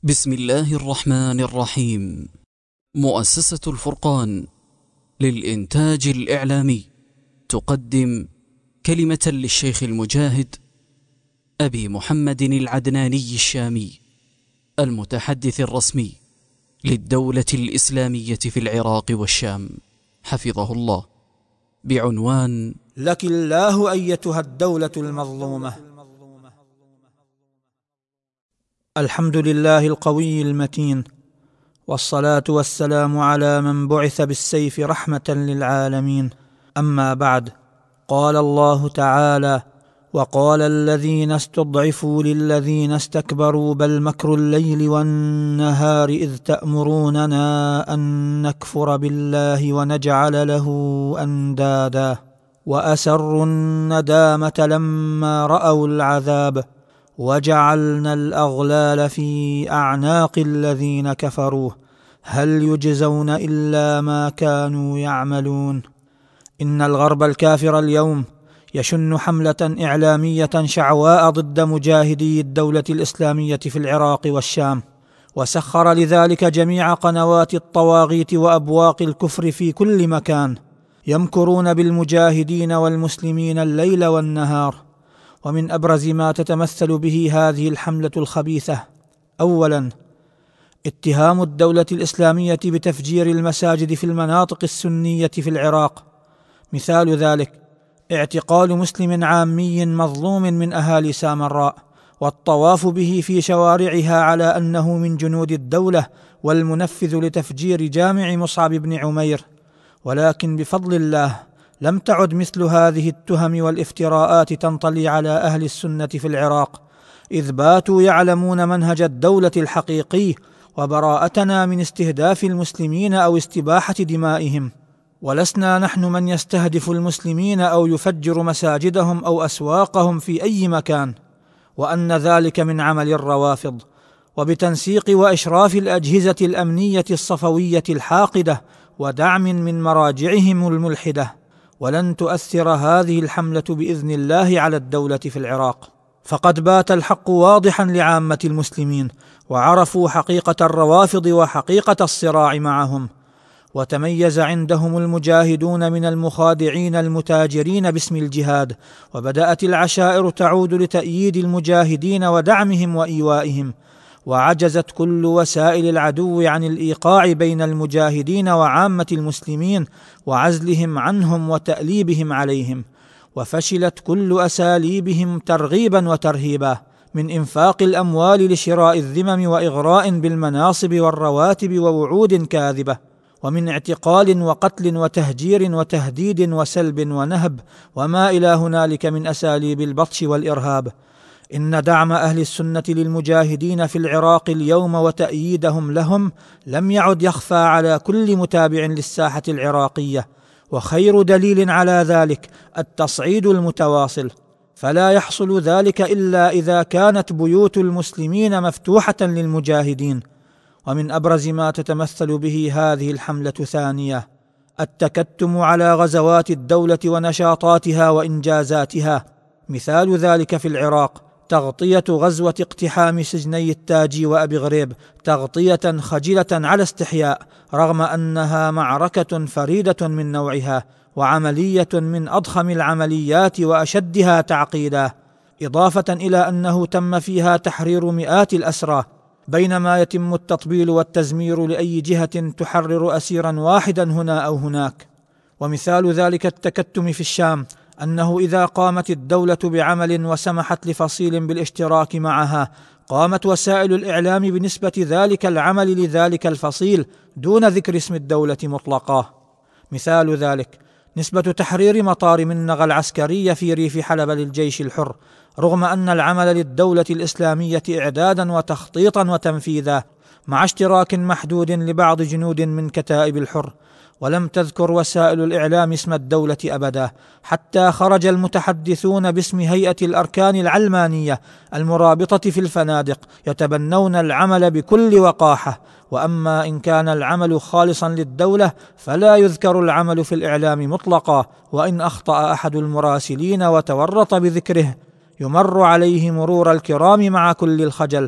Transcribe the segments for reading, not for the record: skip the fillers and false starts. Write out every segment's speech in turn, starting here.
بسم الله الرحمن الرحيم. مؤسسة الفرقان للإنتاج الإعلامي تقدم كلمة للشيخ المجاهد أبي محمد العدناني الشامي، المتحدث الرسمي للدولة الإسلامية في العراق والشام، حفظه الله، بعنوان: لك الله أيتها الدولة المظلومة. الحمد لله القوي المتين، والصلاة والسلام على من بعث بالسيف رحمة للعالمين. أما بعد، قال الله تعالى: وقال الذين استضعفوا للذين استكبروا بل مكر الليل والنهار إذ تأمروننا أن نكفر بالله ونجعل له أندادا وأسروا الندامة لما رأوا العذاب وجعلنا الأغلال في أعناق الذين كفروا هل يجزون إلا ما كانوا يعملون. إن الغرب الكافر اليوم يشن حملة إعلامية شعواء ضد مجاهدي الدولة الإسلامية في العراق والشام، وسخر لذلك جميع قنوات الطواغيت وأبواق الكفر في كل مكان، يمكرون بالمجاهدين والمسلمين الليل والنهار. ومن أبرز ما تتمثل به هذه الحملة الخبيثة: أولاً، اتهام الدولة الإسلامية بتفجير المساجد في المناطق السنية في العراق. مثال ذلك اعتقال مسلم عامي مظلوم من أهالي سامراء، والطواف به في شوارعها على أنه من جنود الدولة والمنفذ لتفجير جامع مصعب بن عمير. ولكن بفضل الله لم تعد مثل هذه التهم والافتراءات تنطلي على أهل السنة في العراق، إذ باتوا يعلمون منهج الدولة الحقيقي وبراءتنا من استهداف المسلمين أو استباحة دمائهم، ولسنا نحن من يستهدف المسلمين أو يفجر مساجدهم أو أسواقهم في أي مكان، وأن ذلك من عمل الروافض، وبتنسيق وإشراف الأجهزة الأمنية الصفوية الحاقدة ودعم من مراجعهم الملحدة. ولن تؤثر هذه الحملة بإذن الله على الدولة في العراق، فقد بات الحق واضحا لعامة المسلمين، وعرفوا حقيقة الروافض وحقيقة الصراع معهم، وتميز عندهم المجاهدون من المخادعين المتاجرين باسم الجهاد، وبدأت العشائر تعود لتأييد المجاهدين ودعمهم وإيوائهم، وعجزت كل وسائل العدو عن الإيقاع بين المجاهدين وعامة المسلمين وعزلهم عنهم وتأليبهم عليهم، وفشلت كل أساليبهم ترغيبا وترهيبا، من إنفاق الأموال لشراء الذمم وإغراء بالمناصب والرواتب ووعود كاذبة، ومن اعتقال وقتل وتهجير وتهديد وسلب ونهب وما إلى هنالك من أساليب البطش والإرهاب. إن دعم أهل السنة للمجاهدين في العراق اليوم وتأييدهم لهم لم يعد يخفى على كل متابع للساحة العراقية، وخير دليل على ذلك التصعيد المتواصل، فلا يحصل ذلك إلا إذا كانت بيوت المسلمين مفتوحة للمجاهدين. ومن أبرز ما تتمثل به هذه الحملة: ثانية، التكتم على غزوات الدولة ونشاطاتها وإنجازاتها. مثال ذلك في العراق تغطية غزوة اقتحام سجني التاجي وأبي غريب تغطية خجلة على استحياء، رغم أنها معركة فريدة من نوعها وعملية من أضخم العمليات وأشدها تعقيدا، إضافة إلى أنه تم فيها تحرير مئات الأسرى، بينما يتم التطبيل والتزمير لأي جهة تحرر أسيرا واحدا هنا أو هناك. ومثال ذلك التكتم في الشام أنه إذا قامت الدولة بعمل وسمحت لفصيل بالاشتراك معها، قامت وسائل الإعلام بنسبة ذلك العمل لذلك الفصيل دون ذكر اسم الدولة مطلقا. مثال ذلك نسبة تحرير مطار منغ العسكري في ريف حلب للجيش الحر، رغم أن العمل للدولة الإسلامية إعدادا وتخطيطا وتنفيذا، مع اشتراك محدود لبعض جنود من كتائب الحر. ولم تذكر وسائل الإعلام اسم الدولة أبدا، حتى خرج المتحدثون باسم هيئة الأركان العلمانية المرابطة في الفنادق يتبنون العمل بكل وقاحة. وأما إن كان العمل خالصا للدولة فلا يذكر العمل في الإعلام مطلقا، وإن أخطأ أحد المراسلين وتورط بذكره يمر عليه مرور الكرام مع كل الخجل،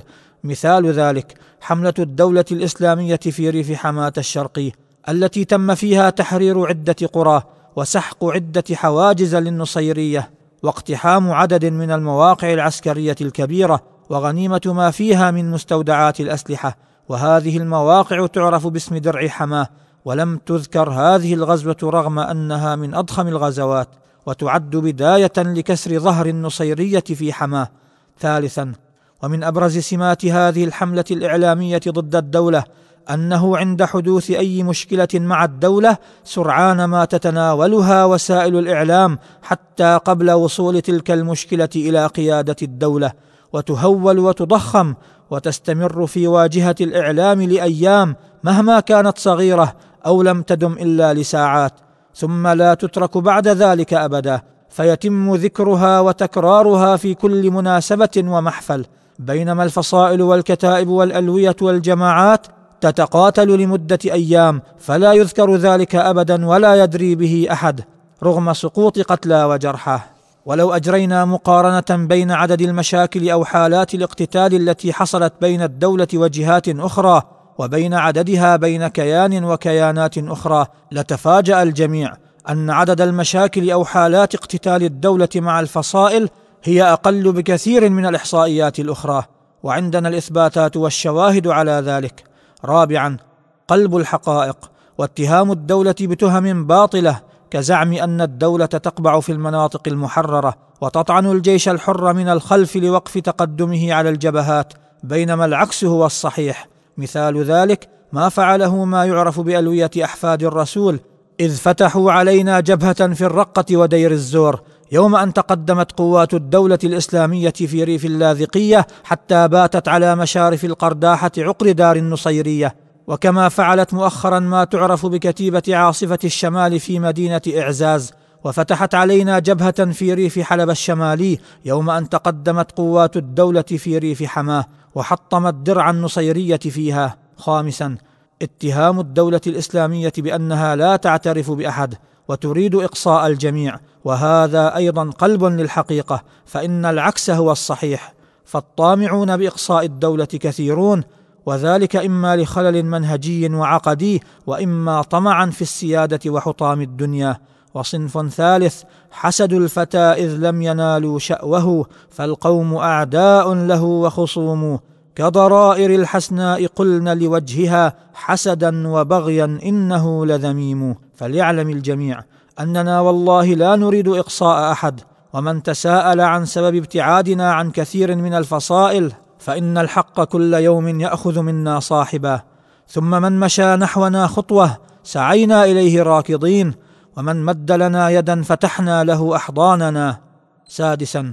مثال ذلك حملة الدولة الإسلامية في ريف حماة الشرقي، التي تم فيها تحرير عدة قرى وسحق عدة حواجز للنصيرية واقتحام عدد من المواقع العسكرية الكبيرة وغنيمة ما فيها من مستودعات الأسلحة، وهذه المواقع تعرف باسم درع حماة، ولم تذكر هذه الغزوة رغم أنها من أضخم الغزوات وتعد بداية لكسر ظهر النصيرية في حماة. ثالثا، ومن أبرز سمات هذه الحملة الإعلامية ضد الدولة أنه عند حدوث أي مشكلة مع الدولة سرعان ما تتناولها وسائل الإعلام حتى قبل وصول تلك المشكلة إلى قيادة الدولة، وتهول وتضخم وتستمر في واجهة الإعلام لأيام مهما كانت صغيرة أو لم تدم إلا لساعات، ثم لا تترك بعد ذلك أبدا، فيتم ذكرها وتكرارها في كل مناسبة ومحفل، بينما الفصائل والكتائب والألوية والجماعات تتقاتل لمدة أيام فلا يذكر ذلك أبدا ولا يدري به أحد رغم سقوط قتلى وجرحى. ولو أجرينا مقارنة بين عدد المشاكل أو حالات الاقتتال التي حصلت بين الدولة وجهات أخرى وبين عددها بين كيان وكيانات أخرى لتفاجأ الجميع أن عدد المشاكل أو حالات اقتتال الدولة مع الفصائل هي أقل بكثير من الإحصائيات الأخرى، وعندنا الإثباتات والشواهد على ذلك. رابعا، قلب الحقائق واتهام الدولة بتهم باطلة كزعم أن الدولة تقبع في المناطق المحررة وتطعن الجيش الحر من الخلف لوقف تقدمه على الجبهات، بينما العكس هو الصحيح. مثال ذلك ما فعله ما يعرف بألوية أحفاد الرسول، إذ فتحوا علينا جبهة في الرقة ودير الزور يوم أن تقدمت قوات الدولة الإسلامية في ريف اللاذقية حتى باتت على مشارف القرداحة عقر دار النصيرية، وكما فعلت مؤخرا ما تعرف بكتيبة عاصفة الشمال في مدينة إعزاز، وفتحت علينا جبهة في ريف حلب الشمالي يوم أن تقدمت قوات الدولة في ريف حماة وحطمت درع النصيرية فيها. خامسا، اتهام الدولة الإسلامية بأنها لا تعترف بأحد وتريد إقصاء الجميع، وهذا أيضا قلب للحقيقة، فإن العكس هو الصحيح، فالطامعون بإقصاء الدولة كثيرون، وذلك إما لخلل منهجي وعقدي وإما طمعا في السيادة وحطام الدنيا. وصنف ثالث حسد الفتى إذ لم ينالوا شأوه فالقوم أعداء له وخصوم، كضرائر الحسناء قلن لوجهها حسدا وبغيا إنه لذميم. فليعلم الجميع أننا والله لا نريد إقصاء أحد، ومن تساءل عن سبب ابتعادنا عن كثير من الفصائل فإن الحق كل يوم يأخذ منا صاحبا، ثم من مشى نحونا خطوة سعينا إليه راكضين، ومن مد لنا يدا فتحنا له أحضاننا. سادسا،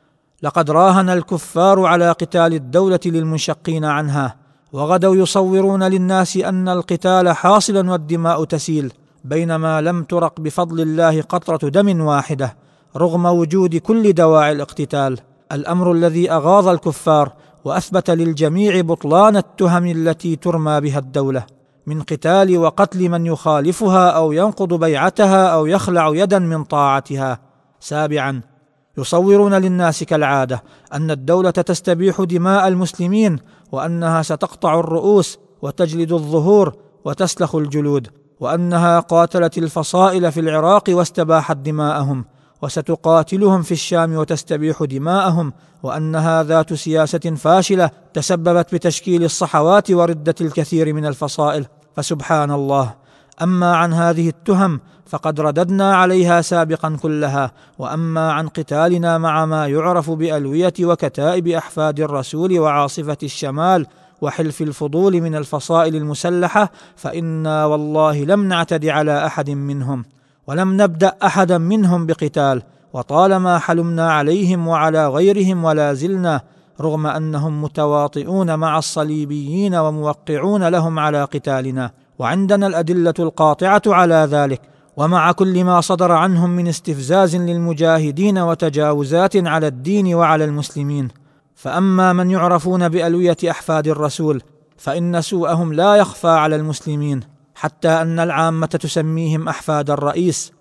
لقد راهن الكفار على قتال الدولة للمنشقين عنها، وغدوا يصورون للناس أن القتال حاصل والدماء تسيل، بينما لم ترق بفضل الله قطرة دم واحدة رغم وجود كل دواعي الاقتتال، الأمر الذي أغاظ الكفار وأثبت للجميع بطلان التهم التي ترمى بها الدولة من قتال وقتل من يخالفها أو ينقض بيعتها أو يخلع يدا من طاعتها. سابعا، يصورون للناس كالعادة أن الدولة تستبيح دماء المسلمين، وأنها ستقطع الرؤوس وتجلد الظهور وتسلخ الجلود، وأنها قاتلت الفصائل في العراق واستباحت دماءهم، وستقاتلهم في الشام وتستبيح دماءهم، وأنها ذات سياسة فاشلة تسببت بتشكيل الصحوات وردة الكثير من الفصائل. فسبحان الله، أما عن هذه التهم فقد رددنا عليها سابقا كلها، وأما عن قتالنا مع ما يعرف بألوية وكتائب أحفاد الرسول وعاصفة الشمال وحلف الفضول من الفصائل المسلحة فإنا والله لم نعتد على أحد منهم ولم نبدأ أحدا منهم بقتال، وطالما حلمنا عليهم وعلى غيرهم ولا زلنا، رغم أنهم متواطئون مع الصليبيين وموقعون لهم على قتالنا، وعندنا الأدلة القاطعة على ذلك، ومع كل ما صدر عنهم من استفزاز للمجاهدين وتجاوزات على الدين وعلى المسلمين. فأما من يعرفون بألوية أحفاد الرسول فإن سوءهم لا يخفى على المسلمين، حتى أن العامة تسميهم أحفاد الرئيس،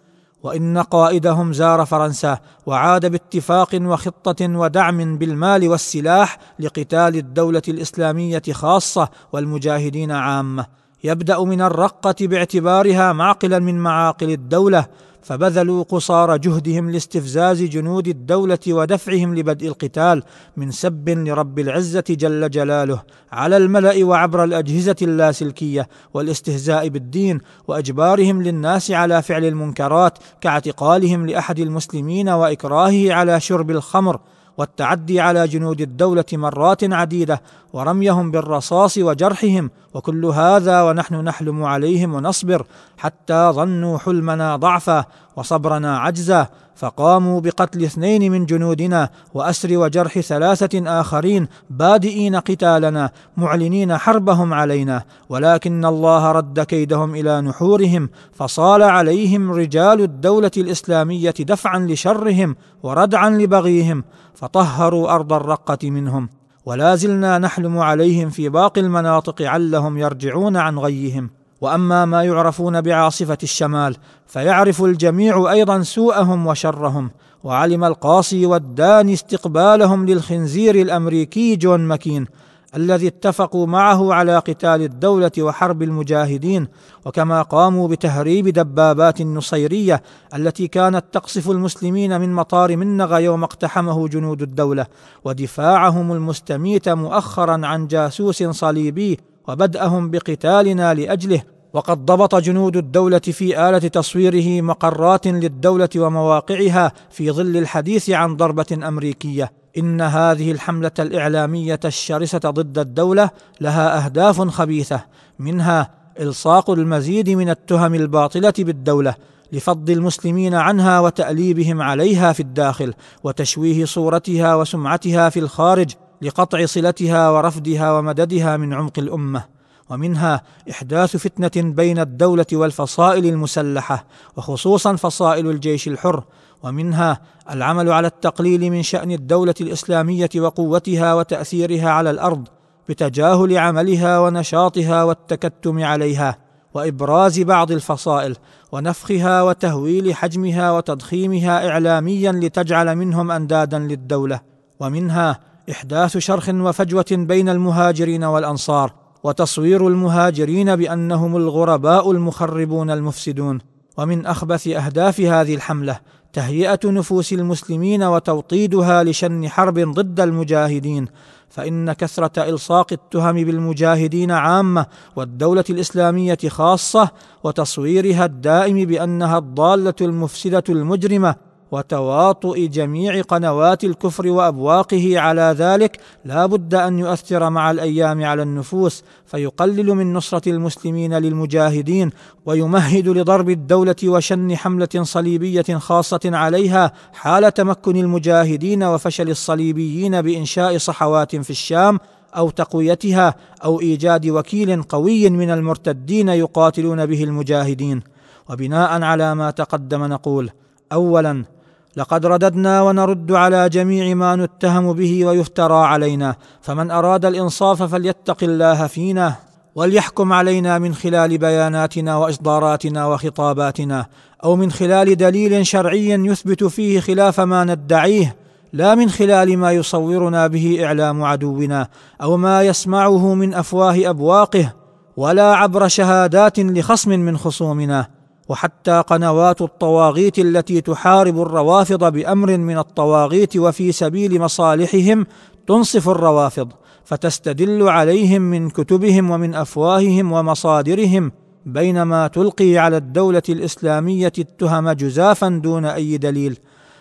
وإن قائدهم زار فرنسا وعاد باتفاق وخطة ودعم بالمال والسلاح لقتال الدولة الإسلامية خاصة والمجاهدين عامة، يبدأ من الرقة باعتبارها معقلا من معاقل الدولة، فبذلوا قصارى جهدهم لاستفزاز جنود الدولة ودفعهم لبدء القتال من سب لرب العزة جل جلاله على الملأ وعبر الأجهزة اللاسلكية، والاستهزاء بالدين، وإجبارهم للناس على فعل المنكرات كاعتقالهم لأحد المسلمين وإكراهه على شرب الخمر، والتعدي على جنود الدولة مرات عديدة، ورميهم بالرصاص وجرحهم، وكل هذا ونحن نحلم عليهم ونصبر، حتى ظنوا حلمنا ضعفا وصبرنا عجزا، فقاموا بقتل 2 من جنودنا وأسر وجرح 3 آخرين بادئين قتالنا معلنين حربهم علينا، ولكن الله رد كيدهم إلى نحورهم، فصال عليهم رجال الدولة الإسلامية دفعا لشرهم وردعا لبغيهم، فطهروا أرض الرقة منهم، ولا زلنا نحلم عليهم في باقي المناطق علهم يرجعون عن غيهم. وأما ما يعرفون بعاصفة الشمال فيعرف الجميع أيضا سوءهم وشرهم، وعلم القاصي والداني استقبالهم للخنزير الأمريكي جون ماكين الذي اتفقوا معه على قتال الدولة وحرب المجاهدين، وكما قاموا بتهريب دبابات النصيرية التي كانت تقصف المسلمين من مطار منغ يوم اقتحمه جنود الدولة، ودفاعهم المستميت مؤخرا عن جاسوس صليبي، وبدأهم بقتالنا لأجله. وقد ضبط جنود الدولة في آلة تصويره مقرات للدولة ومواقعها في ظل الحديث عن ضربة أمريكية. إن هذه الحملة الإعلامية الشرسة ضد الدولة لها أهداف خبيثة، منها إلصاق المزيد من التهم الباطلة بالدولة لفض المسلمين عنها وتأليبهم عليها في الداخل، وتشويه صورتها وسمعتها في الخارج لقطع صلتها ورفدها ومددها من عمق الأمة، ومنها إحداث فتنة بين الدولة والفصائل المسلحة وخصوصا فصائل الجيش الحر، ومنها العمل على التقليل من شأن الدولة الإسلامية وقوتها وتأثيرها على الأرض بتجاهل عملها ونشاطها والتكتم عليها، وإبراز بعض الفصائل ونفخها وتهويل حجمها وتضخيمها إعلاميا لتجعل منهم أندادا للدولة، ومنها إحداث شرخ وفجوة بين المهاجرين والأنصار، وتصوير المهاجرين بأنهم الغرباء المخربون المفسدون. ومن أخبث أهداف هذه الحملة تهيئة نفوس المسلمين وتوطيدها لشن حرب ضد المجاهدين، فإن كثرة إلصاق التهم بالمجاهدين عامة والدولة الإسلامية خاصة، وتصويرها الدائم بأنها الضالة المفسدة المجرمة، وتواطؤ جميع قنوات الكفر وأبواقه على ذلك، لا بد أن يؤثر مع الأيام على النفوس، فيقلل من نصرة المسلمين للمجاهدين، ويمهد لضرب الدولة وشن حملة صليبية خاصة عليها حال تمكن المجاهدين وفشل الصليبيين بإنشاء صحوات في الشام أو تقويتها أو إيجاد وكيل قوي من المرتدين يقاتلون به المجاهدين. وبناء على ما تقدم نقول: أولا، لقد رددنا ونرد على جميع ما نتهم به ويفترى علينا، فمن أراد الإنصاف فليتق الله فينا وليحكم علينا من خلال بياناتنا وإصداراتنا وخطاباتنا، أو من خلال دليل شرعي يثبت فيه خلاف ما ندعيه، لا من خلال ما يصورنا به إعلام عدونا أو ما يسمعه من أفواه أبواقه، ولا عبر شهادات لخصم من خصومنا. وحتى قنوات الطواغيت التي تحارب الروافض بأمر من الطواغيت وفي سبيل مصالحهم تنصف الروافض، فتستدل عليهم من كتبهم ومن أفواههم ومصادرهم، بينما تلقي على الدولة الإسلامية التهم جزافا دون أي دليل.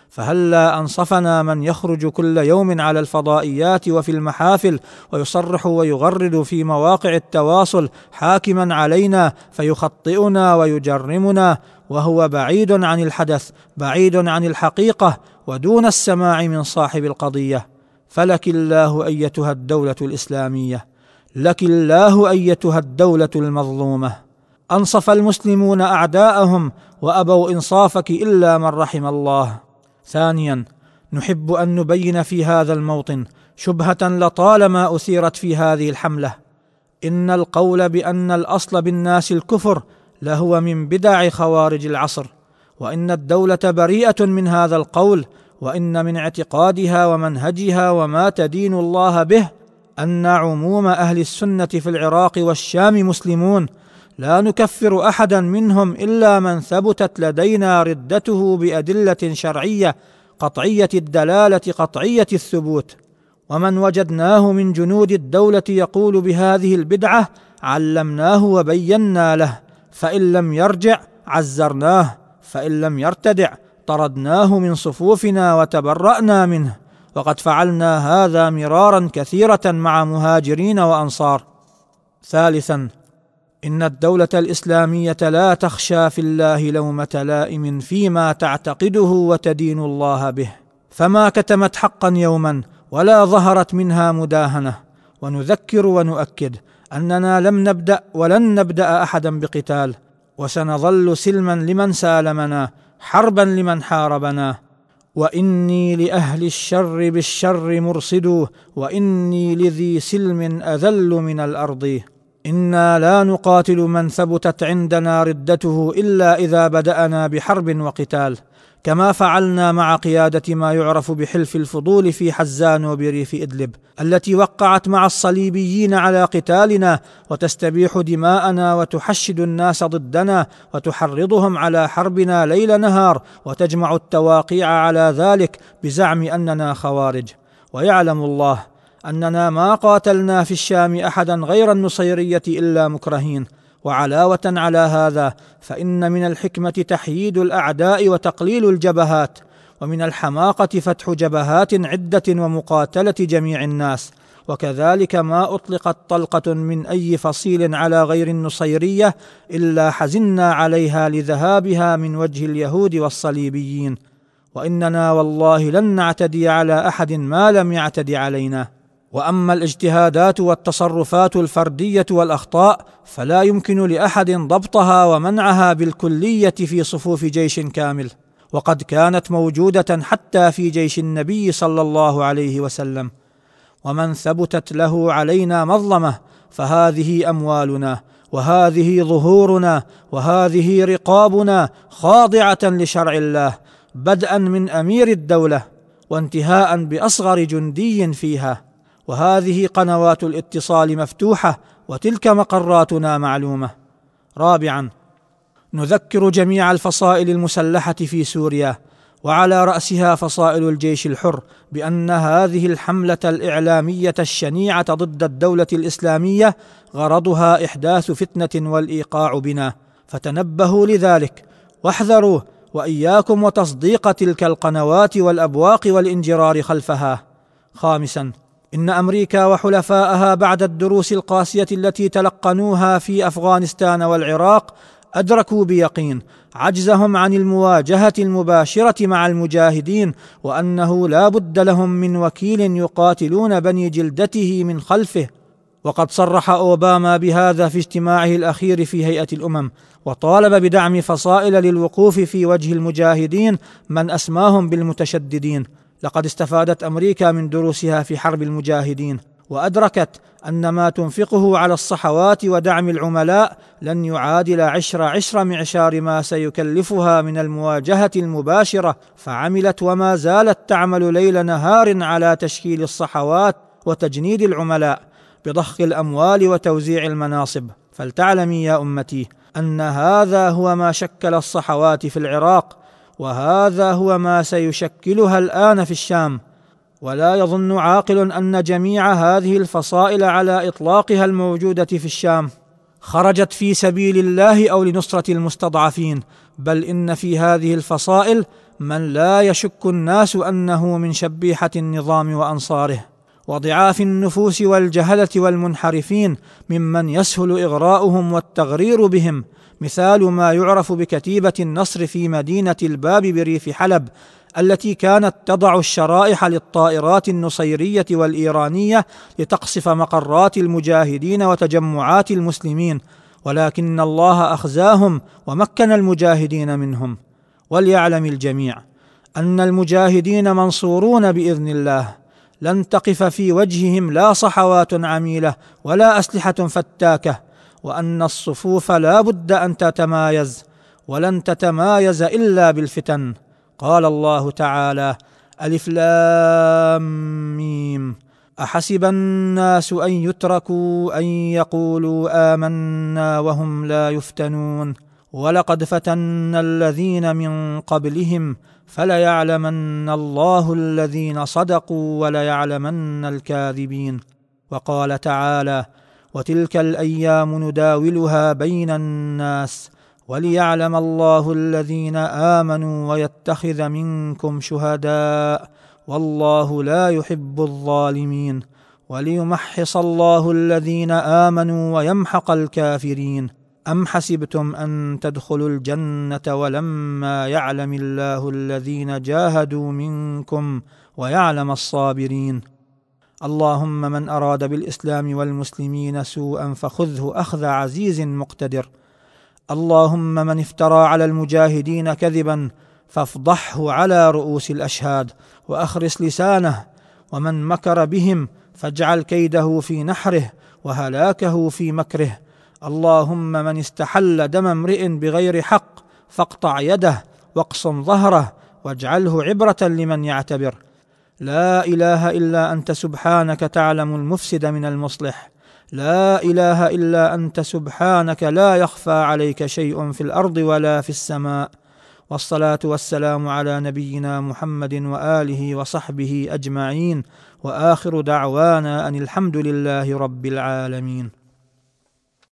فهلا أنصفنا من يخرج كل يوم على الفضائيات وفي المحافل ويصرح ويغرد في مواقع التواصل حاكما علينا فيخطئنا ويجرمنا، وهو بعيد عن الحدث، بعيد عن الحقيقة، ودون السماع من صاحب القضية. فلك الله أيتها الدولة الإسلامية، لك الله أيتها الدولة المظلومة. أنصف المسلمون أعداءهم وأبوا إنصافك إلا من رحم الله. ثانيا، نحب أن نبين في هذا الموطن شبهة لطالما أثيرت في هذه الحملة: إن القول بأن الأصل بالناس الكفر لهو من بدع خوارج العصر، وإن الدولة بريئة من هذا القول، وإن من اعتقادها ومنهجها وما تدين الله به أن عموم أهل السنة في العراق والشام مسلمون، لا نكفر أحدا منهم إلا من ثبتت لدينا ردته بأدلة شرعية قطعية الدلالة قطعية الثبوت، ومن وجدناه من جنود الدولة يقول بهذه البدعة علمناه وبينا له، فإن لم يرجع عزرناه، فإن لم يرتدع طردناه من صفوفنا وتبرأنا منه، وقد فعلنا هذا مرارا كثيرة مع مهاجرين وأنصار. ثالثا، إن الدولة الإسلامية لا تخشى في الله لومة لائم فيما تعتقده وتدين الله به، فما كتمت حقا يوما ولا ظهرت منها مداهنة. ونذكر ونؤكد أننا لم نبدأ ولن نبدأ أحدا بقتال، وسنظل سلما لمن سالمنا، حربا لمن حاربنا. وإني لأهل الشر بالشر مرصد، وإني لذي سلم أذل من الأرض. إنا لا نقاتل من ثبتت عندنا ردته إلا إذا بدأنا بحرب وقتال، كما فعلنا مع قيادة ما يعرف بحلف الفضول في حزان وبريف إدلب، التي وقعت مع الصليبيين على قتالنا وتستبيح دماءنا وتحشد الناس ضدنا وتحرضهم على حربنا ليل نهار، وتجمع التواقيع على ذلك بزعم أننا خوارج. ويعلم الله أننا ما قاتلنا في الشام أحدا غير النصيرية إلا مكرهين. وعلاوة على هذا فإن من الحكمة تحييد الأعداء وتقليل الجبهات، ومن الحماقة فتح جبهات عدة ومقاتلة جميع الناس، وكذلك ما أطلقت طلقة من أي فصيل على غير النصيرية إلا حزنا عليها لذهابها من وجه اليهود والصليبيين، وإننا والله لن نعتدي على أحد ما لم يعتد علينا. وأما الاجتهادات والتصرفات الفردية والأخطاء فلا يمكن لأحد ضبطها ومنعها بالكلية في صفوف جيش كامل، وقد كانت موجودة حتى في جيش النبي صلى الله عليه وسلم. ومن ثبتت له علينا مظلمة فهذه أموالنا، وهذه ظهورنا، وهذه رقابنا خاضعة لشرع الله، بدءا من أمير الدولة وانتهاء بأصغر جندي فيها. وهذه قنوات الاتصال مفتوحة، وتلك مقراتنا معلومة. رابعا، نذكر جميع الفصائل المسلحة في سوريا، وعلى رأسها فصائل الجيش الحر، بأن هذه الحملة الإعلامية الشنيعة ضد الدولة الإسلامية غرضها إحداث فتنة والإيقاع بنا، فتنبهوا لذلك واحذروا، وإياكم وتصديق تلك القنوات والأبواق والانجرار خلفها. خامسا، إن أمريكا وحلفائها بعد الدروس القاسية التي تلقنوها في أفغانستان والعراق أدركوا بيقين عجزهم عن المواجهة المباشرة مع المجاهدين، وأنه لا بد لهم من وكيل يقاتلون بني جلدته من خلفه. وقد صرح أوباما بهذا في اجتماعه الأخير في هيئة الأمم، وطالب بدعم فصائل للوقوف في وجه المجاهدين من أسماهم بالمتشددين. لقد استفادت أمريكا من دروسها في حرب المجاهدين، وأدركت أن ما تنفقه على الصحوات ودعم العملاء لن يعادل عشر معشار ما سيكلفها من المواجهة المباشرة، فعملت وما زالت تعمل ليل نهار على تشكيل الصحوات وتجنيد العملاء بضخ الأموال وتوزيع المناصب. فلتعلمي يا أمتي أن هذا هو ما شكل الصحوات في العراق، وهذا هو ما سيشكلها الآن في الشام. ولا يظن عاقل أن جميع هذه الفصائل على إطلاقها الموجودة في الشام خرجت في سبيل الله أو لنصرة المستضعفين، بل إن في هذه الفصائل من لا يشك الناس أنه من شبيحة النظام وأنصاره، وضعاف النفوس والجهلة والمنحرفين ممن يسهل إغراؤهم والتغرير بهم، مثال ما يعرف بكتيبة النصر في مدينة الباب بريف حلب، التي كانت تضع الشرائح للطائرات النصيرية والإيرانية لتقصف مقرات المجاهدين وتجمعات المسلمين، ولكن الله أخزاهم ومكن المجاهدين منهم. وليعلم الجميع أن المجاهدين منصورون بإذن الله، لن تقف في وجههم لا صحوات عميلة ولا أسلحة فتاكة، وأن الصفوف لا بد أن تتمايز، ولن تتمايز إلا بالفتن. قال الله تعالى: ألف لام ميم، أحسب الناس أن يتركوا أن يقولوا آمنا وهم لا يفتنون، ولقد فتنا الذين من قبلهم فليعلمن الله الذين صدقوا وليعلمن الكاذبين. وقال تعالى: وتلك الأيام نداولها بين الناس وليعلم الله الذين آمنوا ويتخذ منكم شهداء والله لا يحب الظالمين، وليمحص الله الذين آمنوا ويمحق الكافرين. أم حسبتم أن تدخلوا الجنة ولما يعلم الله الذين جاهدوا منكم ويعلم الصابرين. اللهم من أراد بالإسلام والمسلمين سوءا فخذه أخذ عزيز مقتدر. اللهم من افترى على المجاهدين كذبا فافضحه على رؤوس الأشهاد وأخرس لسانه، ومن مكر بهم فاجعل كيده في نحره وهلاكه في مكره. اللهم من استحل دم امرئ بغير حق فاقطع يده واقصم ظهره واجعله عبرة لمن يعتبر. لا إله إلا أنت سبحانك تعلم المفسد من المصلح. لا إله إلا أنت سبحانك لا يخفى عليك شيء في الأرض ولا في السماء. والصلاة والسلام على نبينا محمد وآله وصحبه أجمعين، وآخر دعوانا أن الحمد لله رب العالمين.